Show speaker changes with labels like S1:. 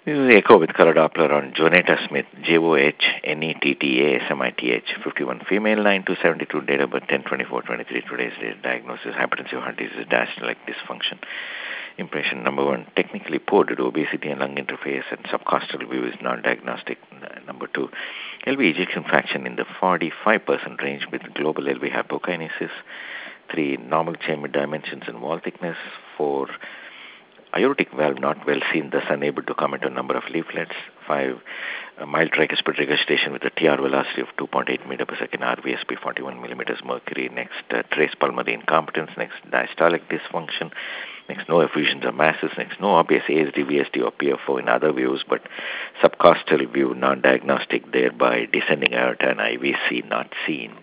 S1: This is Echo with color Doppler on Jonetta Smith, JOHNETTA, 51 female, 9 to 72, date of birth 10/24/23. Today's date, diagnosis hypertensive heart disease, diastolic dysfunction. Impression number one, technically poor due to obesity and lung interface and subcostal view is non-diagnostic. Number two, LV ejection fraction in the 45% range with global LV hypokinesis. Three, normal chamber dimensions and wall thickness. Four, aortic valve not well seen, thus unable to comment on number of leaflets. 5. A mild tricuspid regurgitation with a TR velocity of 2.8 meter per second, RVSP 41 millimeters mercury. Next, trace pulmonary incompetence. Next, diastolic dysfunction. Next, no effusions or masses. Next, no obvious ASD, VSD, or PFO in other views, but subcostal view non-diagnostic, thereby descending aorta and IVC not seen.